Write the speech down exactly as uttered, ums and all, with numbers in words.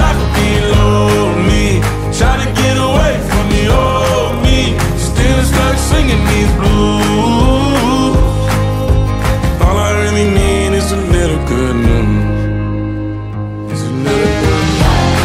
life of being lonely. Trying to get away from the old me. Still stuck singing these blues.